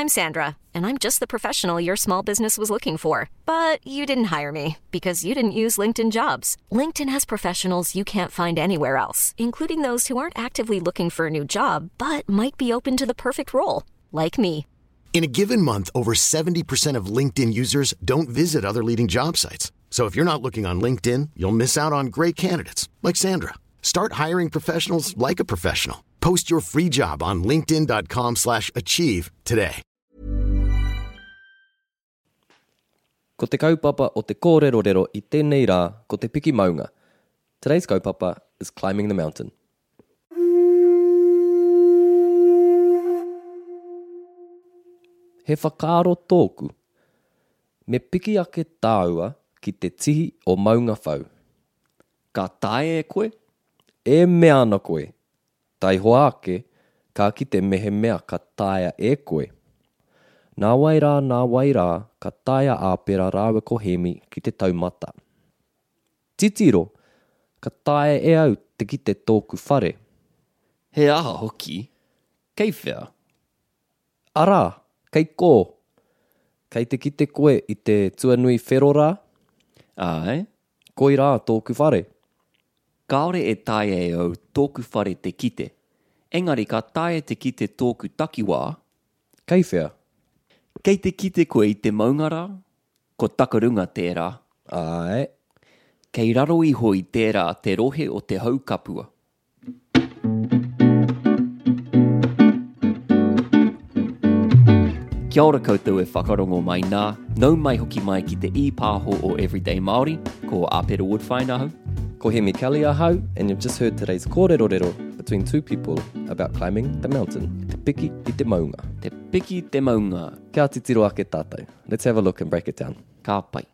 I'm Sandra, and I'm just the professional your small business was looking for. But you didn't hire me because you didn't use LinkedIn Jobs. LinkedIn has professionals you can't find anywhere else, including those who aren't actively looking for a new job, but might be open to the perfect role, like me. In a given month, over 70% of LinkedIn users don't visit other leading job sites. So if you're not looking on LinkedIn, you'll miss out on great candidates like Sandra. Start hiring professionals like a professional. Post your free job on linkedin.com/achieve today. Ko te kaupapa o te kōrerorero I tēnei rā ko te piki maunga. Today's kaupapa is climbing the mountain. He whakaaro tōku. Me piki ake tāua ki te tihi o maunga whau. Ka tae e koe? E mea ana koe. Tai hoa ake, ka kite mehe mea ka taia e koe. Nā wai rā, ka taia āpera rāwe ko hemi ki te taumata. Titiro, ka taia e au te kite tōku whare. He aha hoki, kei whea. Arā, kei kō. Kei te kite koe I te tuanui whero rā. Ai, Koi rā tōku whare. kaore e taia e au tōku whare te kite. Engari ka taia te kite tōku takiwā. Kei whea. Kei te kite koe I te maungara, ko takarunga tērā. Ai. Kei raro iho I tērā te rohe o te haukapua. Kia ora koutou e whakarongo mai nā. Nau mai hoki mai ki te ipāho o Everyday Māori, ko Āpera Woodfine ahau. Ko Hemi Kelly ahau, and you've just heard today's kōrerorero between two people about climbing the mountain. Te piki I te maunga. Te piki te maunga. Kia titiro ake tātou. Let's have a look and break it down. Ka pai.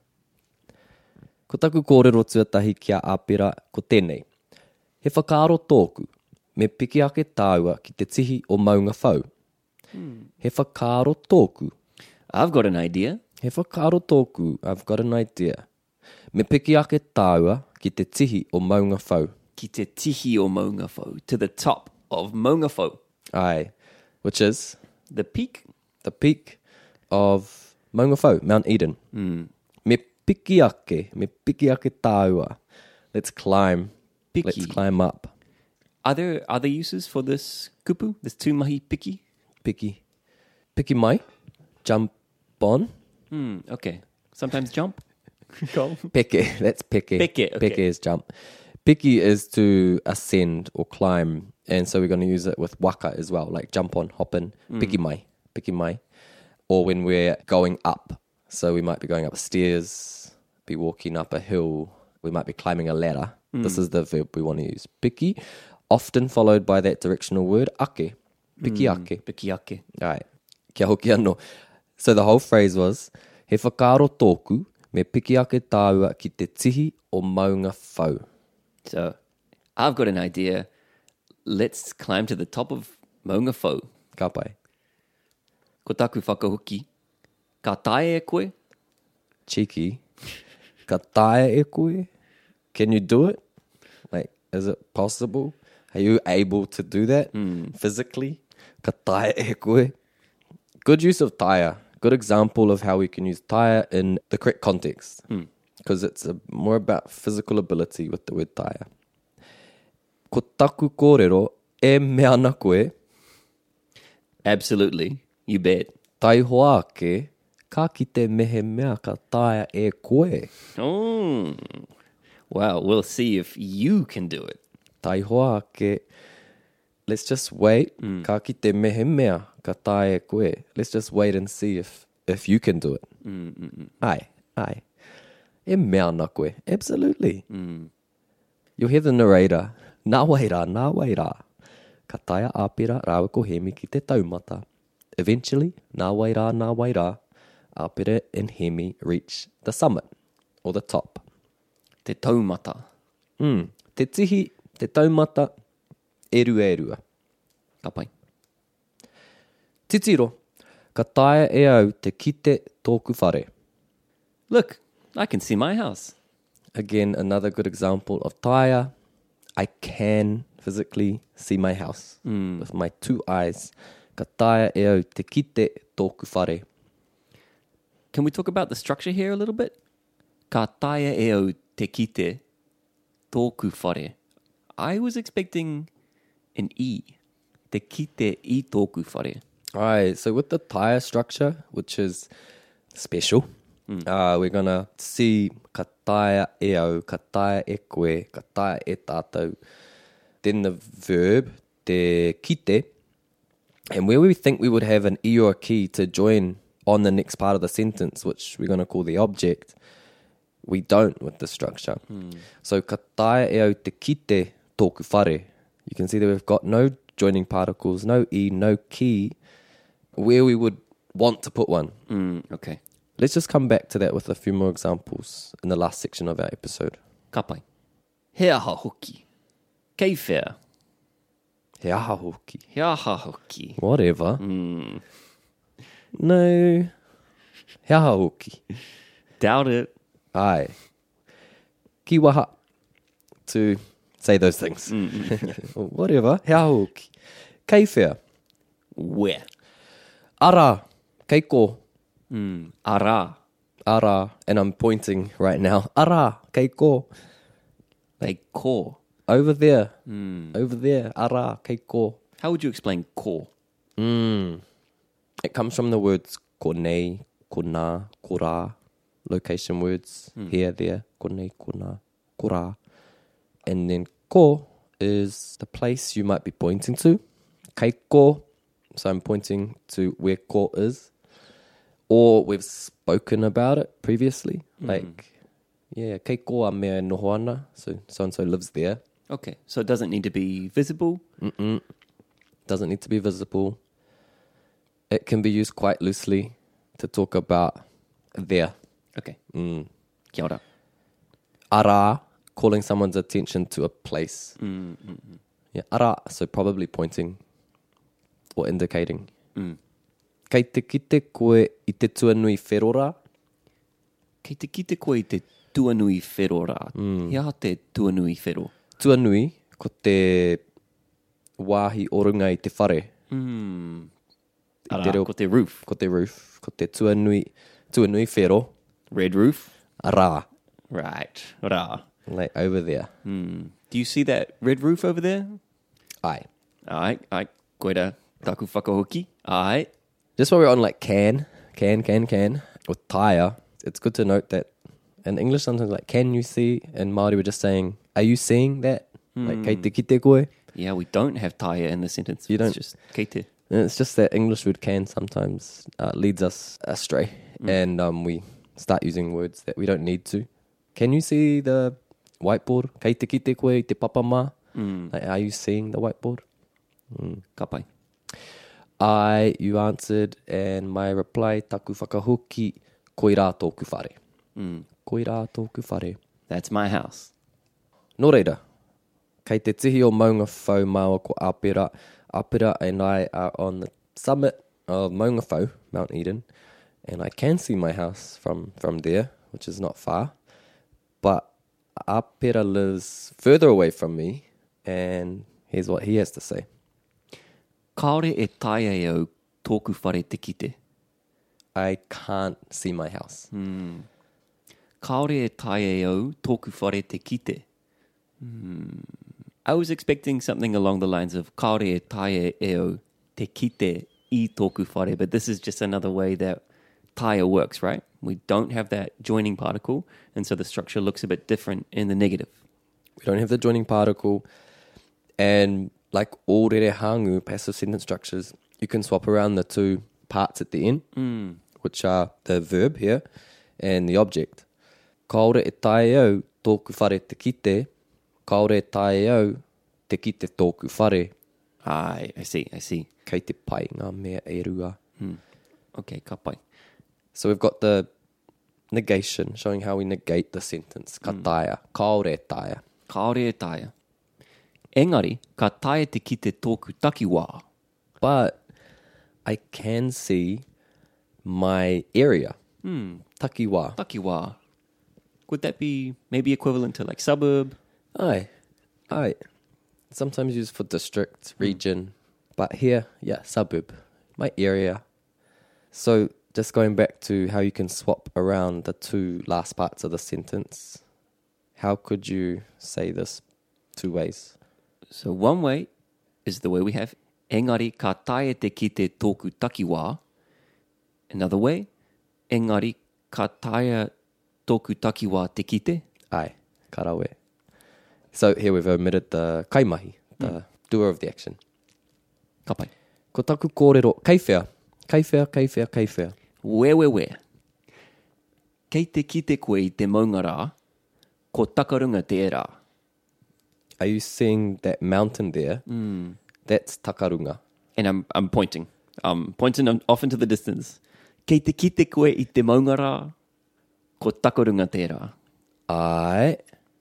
Ko taku kōrero tuatahi kia āpera ko tēnei. He whakaaro tōku, me piki ake tāua ki te tihi o maunga whau. He whakaaro tōku. I've got an idea. He whakaaro tōku, I've got an idea. Me piki ake tāua ki te tihi o maunga whau. Ki te tihi o maunga whau. To the top of maunga whau. Ai, which is The peak. the peak of maunga whau, Mount Eden. Me piki ake tāua. Let's climb. Piki. Let's climb up. Are there other uses for this kupu? This tūmahi piki? Piki. Piki mai. Jump on. Okay. Sometimes jump. Peke, that's peke. Peke, okay. Peke is jump. Piki is to ascend or climb, and so we're going to use it with waka as well, like jump on, hop in, piki mai. Or when we're going up, so we might be going upstairs, be walking up a hill, we might be climbing a ladder. This is the verb we want to use. Piki, often followed by that directional word, ake. Piki ake. Piki ake. Alright, kia hoki anō. So the whole phrase was, he whakaaro tōku, me piki ake tāua ki te tihi o maunga whau. So, I've got an idea. Let's climb to the top of maunga whau. Ka pai. Ko taku whakahuki. Ka tae e koe? Cheeky. Ka tae e koe? Can you do it? Like, is it possible? Are you able to do that physically? Ka tae e koe? Good use of taia. Good example of how we can use taia in the correct context. Because it's more about physical ability with the word taia. Ko taku kōrero e mea ana koe? Absolutely. You bet. Tai hoa ake, ka kite mehe mea ka taia e koe. Oh. Well, we'll see if you can do it. Tai hoa ake, let's just wait. Ka kite mehe mea ka taia e koe. Let's just wait and see if you can do it. Ai. E mea ana koe. Absolutely. You'll hear the narrator. Nā wai rā. Ka taia āpera rāwe ko Hemi ki te taumata. Eventually, nā wai rā, āpera and Hemi reach the summit, or the top. Te taumata. Te tihi, te taumata, e rua. Ka pai. Titiro, ka taia e au te kite tōku whare. Look, I can see my house. Again, another good example of taia. I can physically see my house with my two eyes. ka taia e au te kite tōku whare. Can we talk about the structure here a little bit? Ka taia e au te kite tōku whare. I was expecting an E. Te kite I tōku whare. Alright, so with the taia structure, which is special, we're going to see ka taia e au, ka taia e koe, ka taia e tātou. Then the verb, te kite, and where we think we would have an E or a ki to join on the next part of the sentence, which we're going to call the object, we don't with the structure. So ka taia e au te kite tōku whare. You can see that we've got no joining particles, no E, no ki, where we would want to put one. Okay. Let's just come back to that with a few more examples in the last section of our episode. Ka pai. He aha hoki. Kei whea. He aha hoki. He aha hoki. Whatever. No. He aha hoki. Doubt it. Ai. Ki waha to say those things. Whatever. He aha hoki. Kei whea. Where? Ara. Kei ko. Ara. Ara. And I'm pointing right now. Ara. Kei ko. Like ko. Over there. Over there. Ara. Kei ko. How would you explain ko? It comes from the words ko nei, ko nā, ko rā. Location words. Here, there. Ko nei, ko nā, ko rā. And then ko is the place you might be pointing to. Kei ko. So I'm pointing to where ko is. Or we've spoken about it previously. Like, yeah, kei ko a mea noho ana. So so-and-so lives there. Okay, so it doesn't need to be visible. Doesn't need to be visible. It can be used quite loosely to talk about there. Okay. Kia ora. Ara, calling someone's attention to a place. Yeah, ara, so probably pointing or indicating. Kei te kite koe I te tuanui wherora. Kei te kite koe I te tuanui whero rā. Hea te tuanui whero. Tuanui, ko te wāhi orunga I te whare. Ara, ko te roof. Ko te roof. Ko te tuanui whero. Red roof. Ara, Right. Rā. like over there. Do you see that red roof over there? Ai. Ai. Koera taku whakahoki. Ai. Just while we're on like can, with taia, it's good to note that in English sometimes like, can you see? In Māori we're just saying, are you seeing that? Like, kei te kite koe. Yeah, we don't have taia in the sentence. You don't. It's just kei te. And it's just that English word can sometimes leads us astray. And we start using words that we don't need to. Can you see the whiteboard? Kei te kite koe I te papama. Like, are you seeing the whiteboard? Ka pai. You answered, and my reply, taku whakahoki, koi rā tōku whare. Koi rā tōku whare. That's my house. Nō reira, kei te tihi o Maunga Whau māua ko Apera. Apera and I are on the summit of Maunga Whau, Mount Eden, and I can see my house from there, which is not far. But Apera lives further away from me, and here's what he has to say. Kaore e taia e au tōku whare te kite. I can't see my house. Kaore e taia e au tōku whare te kite. I was expecting something along the lines of kaore e taia e au te kite I tōku whare, but this is just another way that taia works, right? We don't have that joining particle, and so the structure looks a bit different in the negative. We don't have the joining particle, and like all rere hangu passive sentence structures, you can swap around the two parts at the end, which are the verb here and the object. Kaore e tae au tōku whare te kite, kaore e tae au te kite tōku whare. I see. Kei te pai ngā mea e rua. Okay, ka pai. So we've got the negation, showing how we negate the sentence. Ka taia, kaore e taia. Kaore e taia. Engari, ka taia te kite tōku takiwā. But I can see my area. Takiwā. Takiwā. Would that be maybe equivalent to like suburb? Aye. Sometimes used for district, region. But here, yeah, suburb. my area. So just going back to how you can swap around the two last parts of the sentence, how could you say this two ways? So one way is the way we have engari ka tae te ki te tōku takiwā. Another way, engari ka tae tōku takiwā te kite. Ai, karawe. So here we've omitted the kaimahi, the doer of the action. Ka pai. Ko taku kōrero, kaiwhea, kaiwhea, kaiwhea, kaiwhea. We. Kei te kite koe I te maunga rā, ko takarunga te e rā. Are you seeing that mountain there? That's takarunga. And I'm pointing. Pointing off into the distance. Kei te kite koe I te maunga rā, ko takarunga te rā. Ai,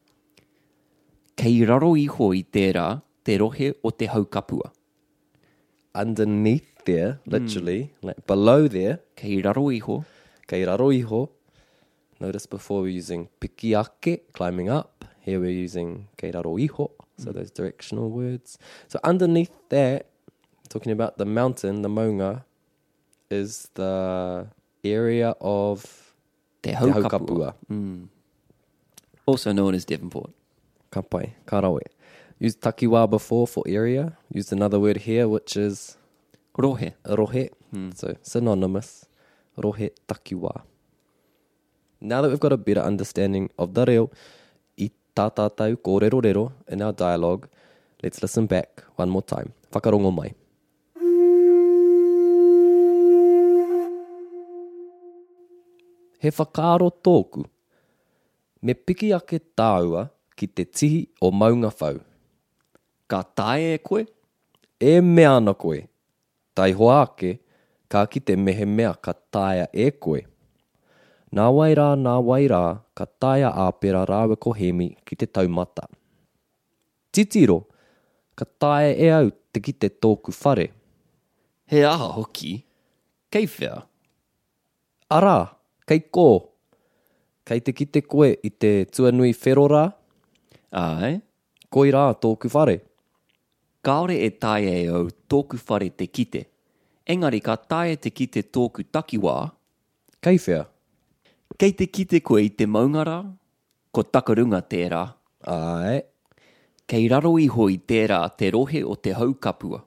Kei raro iho I te rā, te rohe o te haukapua. underneath there, literally, like below there, Kei raro iho, kei raro iho. Notice before we're using pikiake, climbing up. Here we're using kei raro iho, so those directional words. So underneath that, talking about the mountain, the maunga, is the area of te te haukapua. haukapua. Also known as Devonport. Ka pai, karawe. Used takiwā before for area. Used another word here, which is Rohe. rohe. So synonymous. Rohe takiwā. Now that we've got a better understanding of the reo, I tā tātou kōrero rero in our dialogue, let's listen back one more time. Whakarongo mai. He whakaaro tōku. Me piki ake tāua ki te tihi o maunga whau. Ka tae e koe? E mea ana koe. Tai hoa ake, ka ki te mehe mea ka taia e koe. Nā wai rā, ka taia āpera rāwe ko hemi ki te taumata. Titiro, ka taia e au te ki te tōku whare. He aha hoki. Kei whea. Arā, kei kō. Kei te ki te koe I te tuanui whero rā, Ai. koi rā tōku whare. Kaore e tae e au tōku whare te kite. Engari ka tae te kite tōku takiwā. Kei whea. Kei te kite koe I te maunga rā, ko takarunga te rā. Ai. Kei raro iho I te rā te rohe o te haukapua.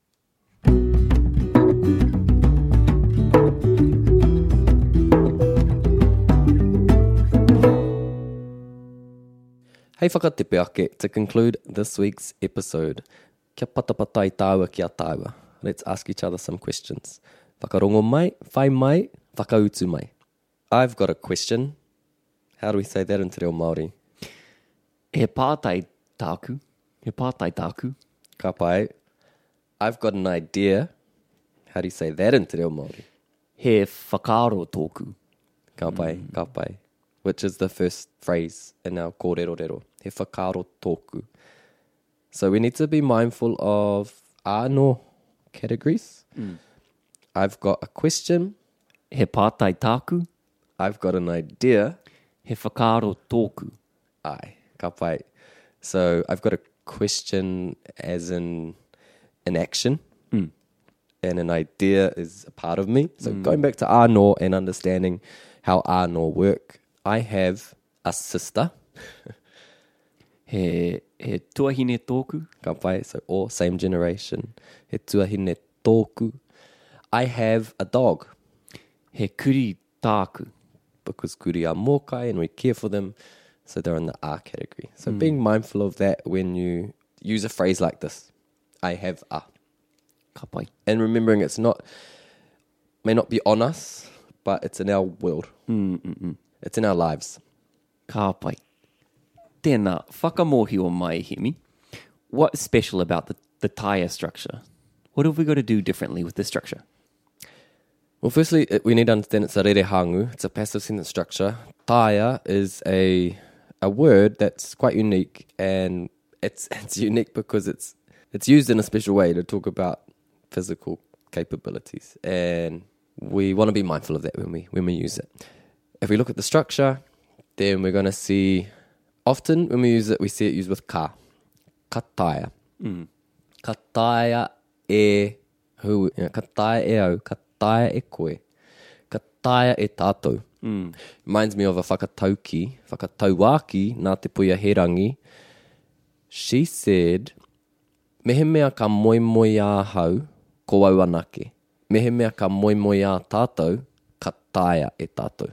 Hei whakatepe ake, to conclude this week's episode. Kia patapatai tāua ki a tāua. Let's ask each other some questions. Whakarongo mai, whai mai, whakautu mai. I've got a question. How do we say that in te reo Māori? He pātai tāku. He pātai tāku. Ka pai. I've got an idea. How do you say that in te reo Māori? He whakaaro tōku. Ka pai, ka pai. Which is the first phrase in our kōrero rero. He whakaaro tōku. So we need to be mindful of āno categories. I've got a question. He pātai tāku. I've got an idea. He whakaaro tōku. Ai, ka pai. So I've got a question as in an action. And an idea is a part of me. So going back to āno and understanding how āno work, I have a sister. He tuahine tōku. Ka pai, so all same generation. He tuahine tōku. I have a dog. He kuri tāku. Because kuri are mōkai and we care for them. So they're in the a category. So being mindful of that when you use a phrase like this. I have a. Ka pai. And remembering it's not, may not be on us, but it's in our world. It's in our lives. Ka pai. Tēnā, whakamohi o mai, Hemi. What's special about the taia structure? What have we got to do differently with this structure? Well, firstly, we need to understand it's a rere hangu. It's a passive sentence structure. Taia is a word that's quite unique, and it's unique because it's used in a special way to talk about physical capabilities, and we want to be mindful of that when we use it. If we look at the structure, then we're going to see often when we use it, we see it used with ka. Ka taia. Ka taia e Ka taia e au, ka taia e koe, ka taia e tātou. Reminds me of a whakatauaki, nā te puia herangi. She said, mehe mea ka moimoi a hau, ko au anake. Mehe mea ka moimoi a tātou, ka taia e tātou.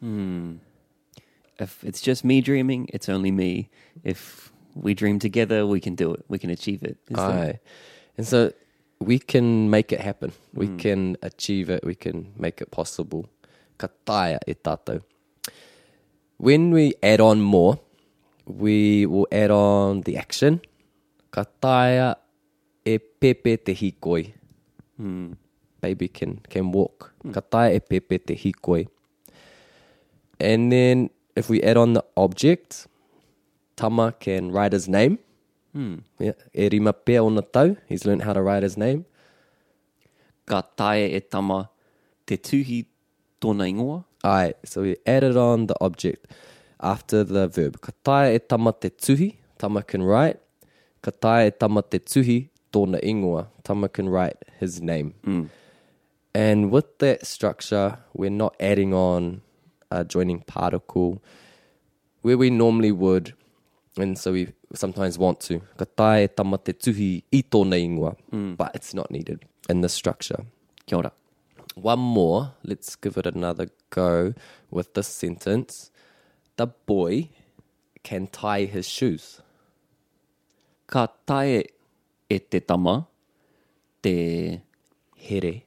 If it's just me dreaming, it's only me. If we dream together, we can do it. We can achieve it. Aye. And so we can make it happen. We can achieve it. We can make it possible. Ka taia e tātou. When we add on more, we will add on the action. Ka taia e pepe te hikoi. Baby can walk. Ka taia e pepe te hikoi. And then if we add on the object, Tama can write his name. Yeah. E rima pea ona tau. He's learned how to write his name. Ka taia e tama te tuhi tōna ingoa. Aye, so we added on the object after the verb. Ka taia e tama te tuhi. Tama can write. Ka taia e tama te tuhi tōna ingoa. Tama can write his name. And with that structure, we're not adding on a joining particle where we normally would. And so we sometimes want to. Ka taia e tama te tuhi I tōna ingoa. But it's not needed in the structure. Kia ora. One more. Let's give it another go with this sentence. The boy can tie his shoes. Ka taia e te tama te Here.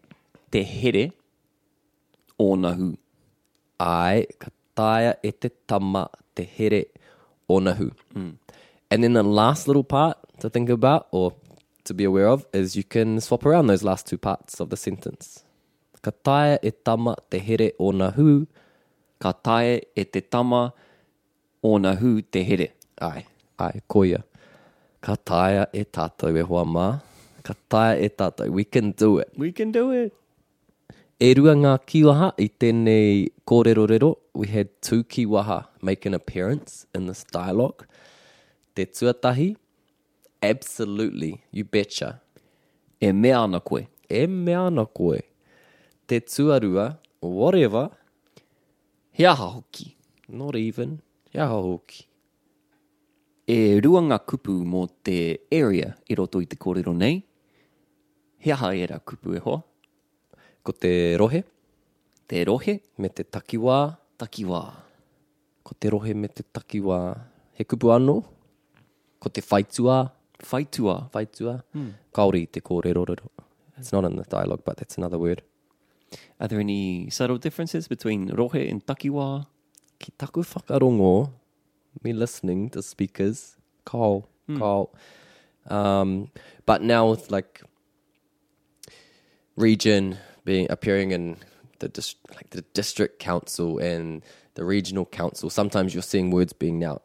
o na hu. Ai, ka taia e te tama te here o na hu. And then the last little part to think about or to be aware of is you can swap around those last two parts of the sentence. Ka taia e tama te here o na hu. Ka taia e te tama o na hu te here. Ai, koia. Ka taia e tātou e hoa mā. Ka taia e tātou. We can do it. We can do it. E rua ngā kiwaha I tēnei kōrero. We had two kiwaha make an appearance in this dialogue. Te tuatahi, absolutely, you betcha. E mea ana koe. E mea ana koe. Te tuarua, whatever. He aha hoki. Not even. He aha hoki. E rua ngā kupu mō te area I roto I te kōrero nei. He aha era kupu e hoa. Ko te rohe, Te rohe, me te takiwā. takiwā. Ko te rohe me te takiwā. He kupu anō. Ko te whaitua. Whaitua. Whaitua. Kaori te kōrero. It's not in the dialogue, but that's another word. Are there any subtle differences between rohe and takiwā? Ki taku whakarongo, me listening to speakers, Carl. But now with like region appearing in the district council and the regional council, sometimes you're seeing words being now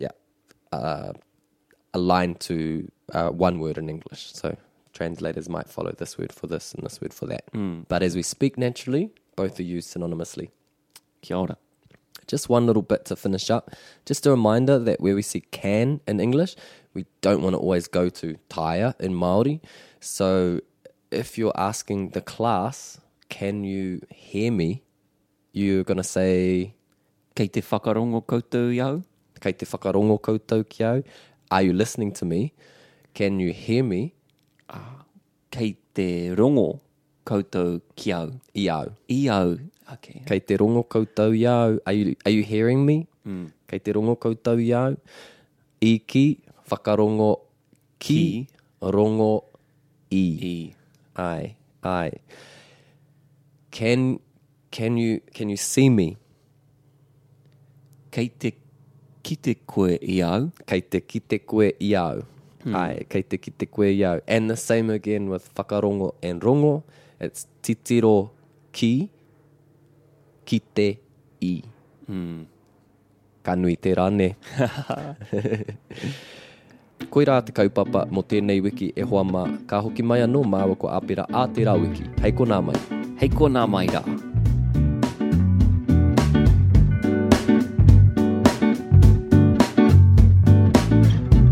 aligned to one word in English. So translators might follow this word for this and this word for that. But as we speak naturally, both are used synonymously. Kia ora. Just one little bit to finish up. Just a reminder that where we see can in English, we don't want to always go to taia in Māori. So if you're asking the class, can you hear me? You're going to say, Kei te whakarongo koutou iau. kei te whakarongo koutou ki au. Are you listening to me? Can you hear me? Kei te rongo koutou ki au. I au. I au. Okay. Kei te rongo koutou i au. Are you hearing me? Kei te rongo koutou i au. Iki, whakarongo ki, rongo i. I. Ai. Can you see me? Kei te kite koe I au. Kei te kite koe I au. Ai, kei te kite koe I au. And the same again with whakarongo and rongo. It's titiro ki, kite I. Ka nui te rane. Koe rā te kaupapa mo tēnei wiki e hoa mā. Ka hoki mai anō māua ko āpera a te rā wiki. Hei ko nā mai. Hei ko nā mai rā.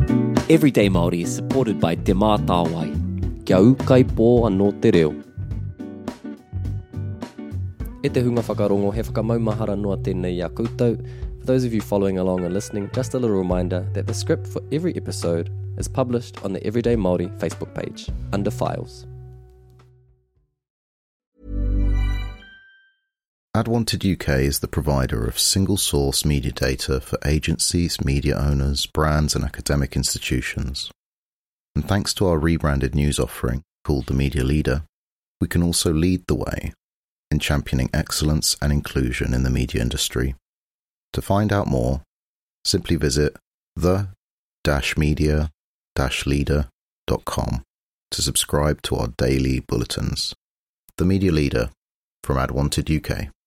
Everyday Māori is supported by Te Mā Tāwai. Kia ukai pō anō te reo. E te hunga whakarongo, he whakamaumahara noa tēnei a koutou. For those of you following along and listening, just a little reminder that the script for every episode is published on the Everyday Māori Facebook page, under Files. AdWanted UK is the provider of single-source media data for agencies, media owners, brands and academic institutions. And thanks to our rebranded news offering, called The Media Leader, we can also lead the way in championing excellence and inclusion in the media industry. To find out more, simply visit the-media-leader.com to subscribe to our daily bulletins. The Media Leader from AdWanted UK.